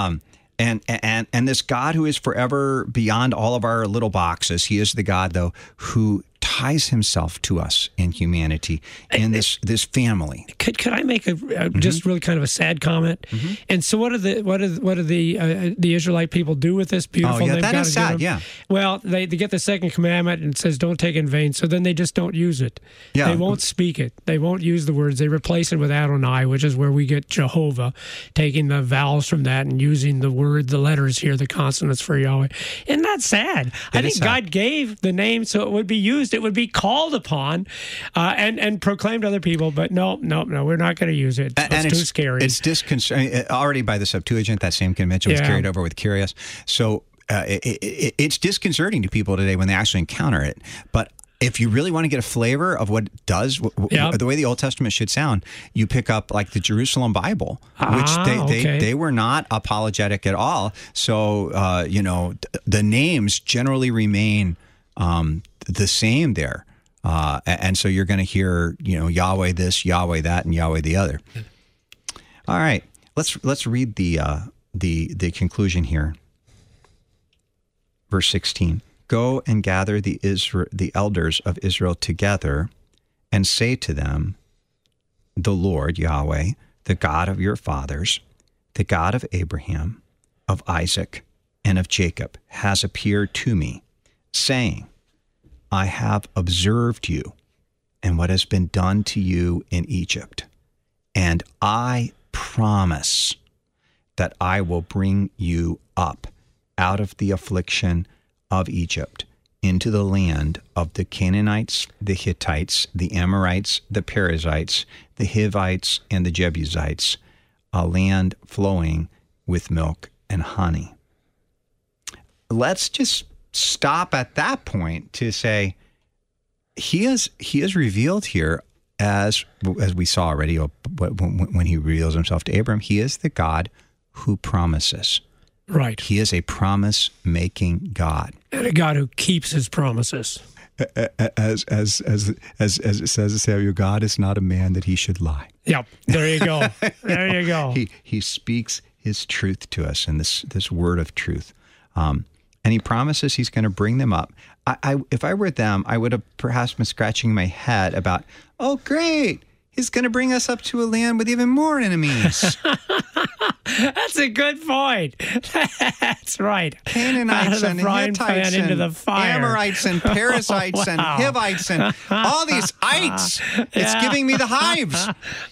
S1: And this God who is forever beyond all of our little boxes, he is the God, though, who ties himself to us in humanity in this family.
S2: Could I make a just really kind of a sad comment? Mm-hmm. And so what do the Israelite people do with this beautiful?
S1: Oh yeah, that is sad. Yeah.
S2: Well, they get the second commandment and it says don't take in vain. So then they just don't use it. Yeah. They won't speak it. They won't use the words. They replace it with Adonai, which is where we get Jehovah, taking the vowels from that and using the letters here, the consonants for Yahweh. Isn't that sad? I think God gave the name so it would be used. It would be called upon and proclaimed to other people, but no, we're not going to use it. It's too scary.
S1: It's disconcerting. Already by the Septuagint, that same convention was carried over with Kyrios. So it's disconcerting to people today when they actually encounter it. But if you really want to get a flavor of what it does, the way the Old Testament should sound, you pick up like the Jerusalem Bible, which they were not apologetic at all. So, the names generally remain the same there. And so you're going to hear, Yahweh this, Yahweh that, and Yahweh the other. All right. Let's read the conclusion here. Verse 16. Go and gather the elders of Israel together and say to them, the Lord, Yahweh, the God of your fathers, the God of Abraham, of Isaac, and of Jacob, has appeared to me, saying, I have observed you and what has been done to you in Egypt, and I promise that I will bring you up out of the affliction of Egypt into the land of the Canaanites, the Hittites, the Amorites, the Perizzites, the Hivites, and the Jebusites, a land flowing with milk and honey. Let's just stop at that point to say he is revealed here as we saw already when he reveals himself to Abram. He is the God who promises.
S2: Right.
S1: He is a promise-making God,
S2: and a God who keeps his promises.
S1: As it says, Samuel, God is not a man that he should lie.
S2: Yep. There you go. There you go.
S1: He speaks his truth to us in this word of truth. And he promises he's going to bring them up. If I were them, I would have perhaps been scratching my head about, oh, great, he's going to bring us up to a land with even more enemies.
S2: That's a good point. That's right.
S1: Canaanites and Hittites
S2: into the
S1: and
S2: fire.
S1: Amorites and Perizzites and Hivites and all these ites. It's giving me the hives.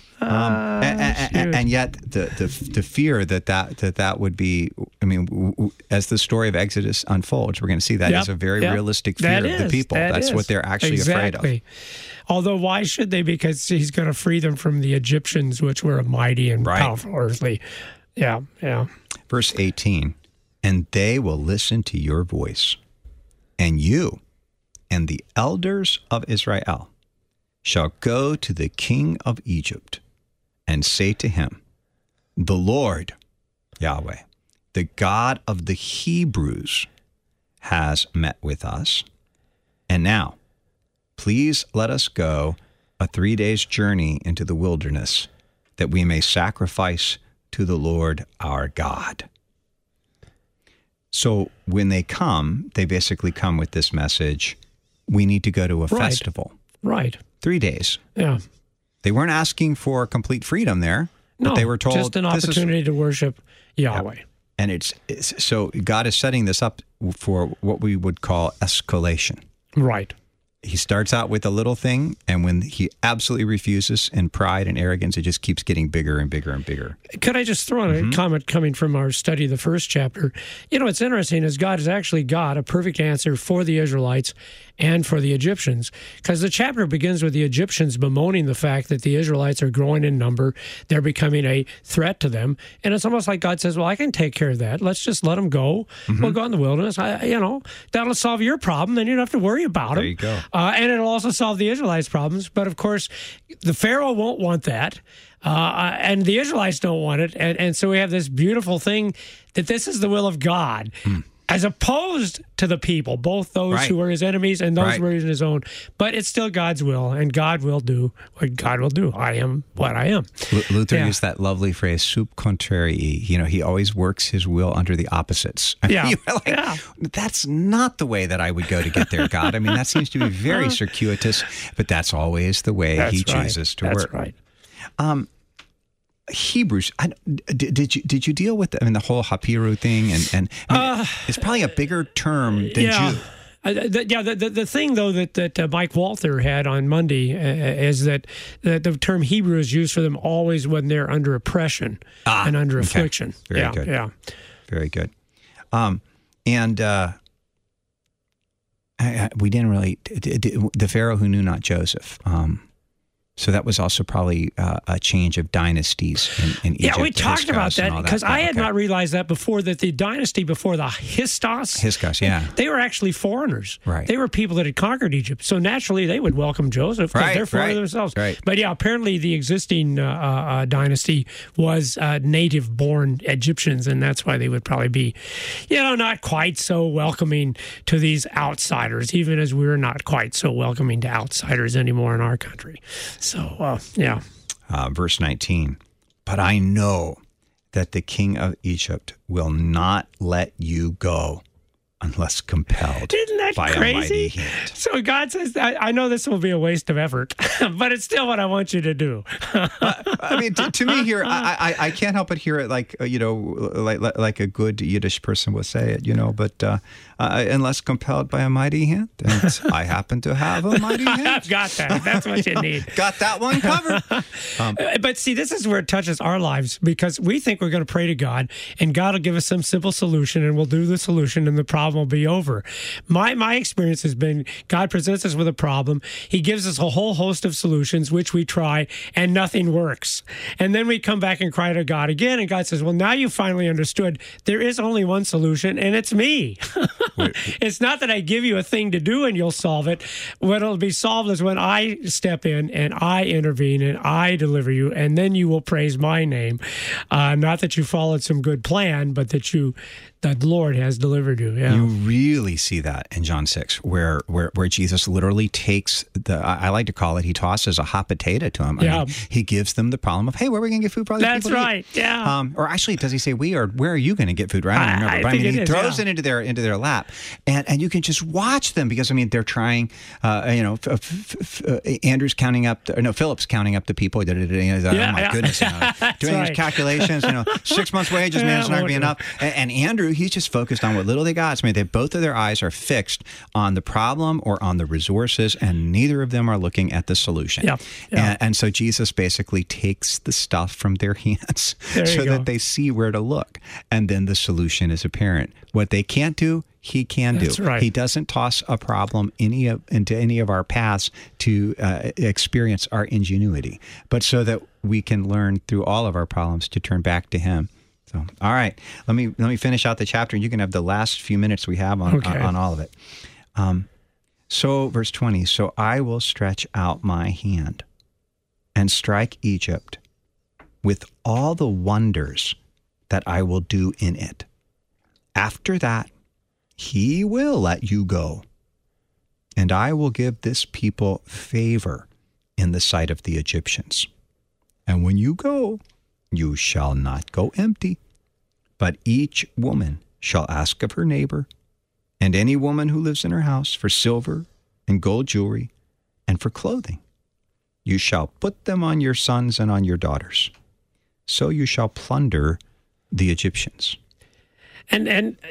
S1: And yet the fear that would be, I mean, as the story of Exodus unfolds, we're going to see that is a very realistic fear of the people. That's what they're actually afraid of.
S2: Although why should they? Because he's going to free them from the Egyptians, which were a mighty and powerful earthly. Yeah.
S1: Verse 18, and they will listen to your voice, and you and the elders of Israel shall go to the king of Egypt and say to him, the Lord, Yahweh, the God of the Hebrews, has met with us. And now, please let us go a 3 days' journey into the wilderness, that we may sacrifice to the Lord our God. So when they come, they basically come with this message, we need to go to a festival.
S2: Right.
S1: 3 days.
S2: Yeah.
S1: They weren't asking for complete freedom there, but they were told
S2: just an opportunity to worship Yahweh.
S1: Yeah. And it's so God is setting this up for what we would call escalation.
S2: Right.
S1: He starts out with a little thing, and when he absolutely refuses in pride and arrogance, it just keeps getting bigger and bigger and bigger.
S2: Could I just throw in a comment coming from our study of the first chapter? You know, what's interesting is God has actually got a perfect answer for the Israelites and for the Egyptians, because the chapter begins with the Egyptians bemoaning the fact that the Israelites are growing in number, they're becoming a threat to them, and it's almost like God says, well, I can take care of that. Let's just let them go. We'll go in the wilderness. That'll solve your problem, then you don't have to worry about them.
S1: There you go.
S2: And it'll also solve the Israelites' problems. But, of course, the Pharaoh won't want that, and the Israelites don't want it. And so we have this beautiful thing that this is the will of God, as opposed to the people, both those who were his enemies and those who were in his own. But it's still God's will, and God will do what God will do. I am what I am.
S1: Luther used that lovely phrase, sub contrarii. He always works his will under the opposites. That's not the way that I would go to get there, God. I mean, that seems to be very circuitous, but that's always the way he chooses to work.
S2: That's right.
S1: Hebrews, did you deal with the whole Hapiru thing? And it's probably a bigger term than Jew.
S2: The thing, though, that Mike Walther had on Monday is that the term Hebrew is used for them always when they're under oppression and under affliction.
S1: Very good.
S2: Yeah.
S1: Very good. We didn't really, the Pharaoh who knew not Joseph. So that was also probably a change of dynasties in Egypt.
S2: Yeah, we talked about that because I had not realized that before, that the dynasty before the Hyksos, they were actually foreigners.
S1: Right.
S2: They were people that had conquered Egypt. So naturally they would welcome Joseph because they're foreign themselves.
S1: Right.
S2: But yeah, apparently the existing dynasty was native-born Egyptians, and that's why they would probably be, not quite so welcoming to these outsiders, even as we're not quite so welcoming to outsiders anymore in our country. So,
S1: verse 19, but I know that the king of Egypt will not let you go unless compelled.
S2: Isn't that
S1: by
S2: crazy?
S1: A mighty hand.
S2: So God says, I know this will be a waste of effort, but it's still what I want you to do.
S1: I mean, to me here, I can't help but hear it like, like a good Yiddish person would say it, but unless compelled by a mighty hand. And I happen to have a mighty hand.
S2: I've got that. That's what you need.
S1: Got that one covered.
S2: But see, this is where it touches our lives, because we think we're going to pray to God and God will give us some simple solution and we'll do the solution and the problem will be over. My experience has been God presents us with a problem. He gives us a whole host of solutions, which we try, and nothing works. And then we come back and cry to God again, and God says, well, now you finally understood there is only one solution, and it's me. It's not that I give you a thing to do and you'll solve it. What'll be solved is when I step in and I intervene and I deliver you, and then you will praise my name. Not that you followed some good plan, but that the Lord has delivered you. Yeah.
S1: You really see that in John 6, where Jesus literally takes I like to call it, he tosses a hot potato to him. I mean, he gives them the problem of, hey, where are we going to get food for all these people?
S2: That's right. Yeah.
S1: Or actually, does he say we, or where are you going to get food? Right? I don't remember. But he throws it into their lap, and you can just watch them, because they're trying. Andrew's counting up. Philip's counting up the people. Oh my goodness! Doing his calculations. 6 months' wages, man, it's not going to be enough. And Andrew, he's just focused on what little they got. Both of their eyes are fixed on the problem or on the resources, and neither of them are looking at the solution. And so Jesus basically takes the stuff from their hands so that they see where to look, and then the solution is apparent. What they can't do, he can do.
S2: Right.
S1: He doesn't toss a problem into any of our paths to experience our ingenuity, but so that we can learn through all of our problems to turn back to him. So, all right, let me finish out the chapter, and you can have the last few minutes we have on all of it. So, verse 20, so I will stretch out my hand and strike Egypt with all the wonders that I will do in it. After that, he will let you go, and I will give this people favor in the sight of the Egyptians. And when you go, you shall not go empty, but each woman shall ask of her neighbor, and any woman who lives in her house, for silver and gold jewelry and for clothing. You shall put them on your sons and on your daughters. So you shall plunder the Egyptians.
S2: And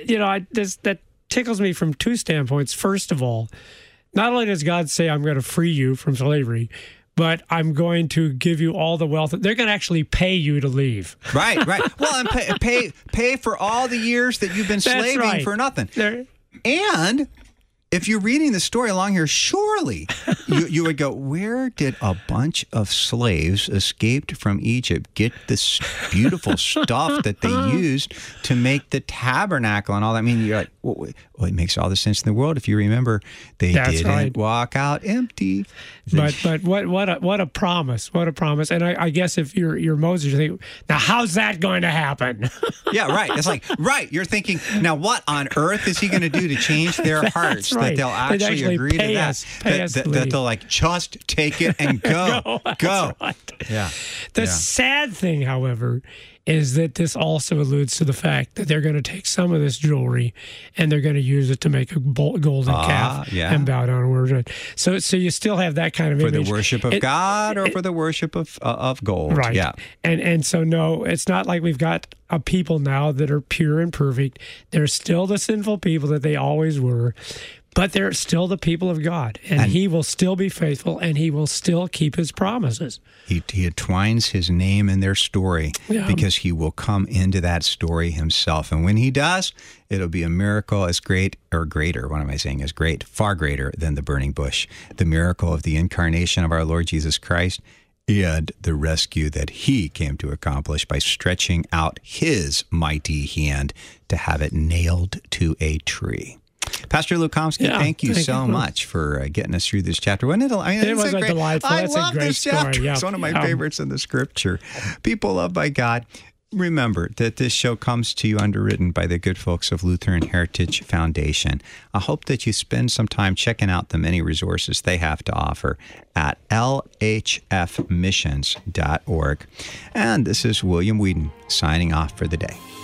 S2: that tickles me from two standpoints. First of all, not only does God say, I'm going to free you from slavery, but I'm going to give you all the wealth. They're going to actually pay you to leave.
S1: Right. Well, and pay for all the years that you've been slaving for nothing. And if you're reading the story along here, surely you would go, where did a bunch of slaves escaped from Egypt get this beautiful stuff that they used to make the tabernacle and all that? I mean, you're like, well, it makes all the sense in the world if you remember they didn't walk out empty.
S2: But what a promise! What a promise! And I guess if you're Moses, you think, now how's that going to happen?
S1: Yeah, right. It's like, you're thinking, now what on earth is he going to do to change their hearts that they'll actually agree to that? That they'll like, just take it and go. Go.
S2: Right.
S1: Yeah.
S2: The sad thing, however, is that this also alludes to the fact that they're going to take some of this jewelry and they're going to use it to make a golden calf and bow down and worship. So you still have that kind of
S1: for
S2: image.
S1: The worship of God or for the worship of gold.
S2: Right.
S1: Yeah.
S2: And so, no, it's not like we've got a people now that are pure and perfect. They're still the sinful people that they always were. But they're still the people of God, and he will still be faithful, and he will still keep his promises. He
S1: entwines his name in their story because he will come into that story himself. And when he does, it'll be a miracle as great, or greater, what am I saying, as great, far greater than the burning bush. The miracle of the incarnation of our Lord Jesus Christ and the rescue that he came to accomplish by stretching out his mighty hand to have it nailed to a tree. Pastor Lukomsky, thank you so much for getting us through this chapter. Wasn't it?
S2: It was delightful.
S1: I love this chapter. It's one of my favorites in the Scripture. People loved by God. Remember that this show comes to you underwritten by the good folks of Lutheran Heritage Foundation. I hope that you spend some time checking out the many resources they have to offer at lhfmissions.org. And this is William Whedon signing off for the day.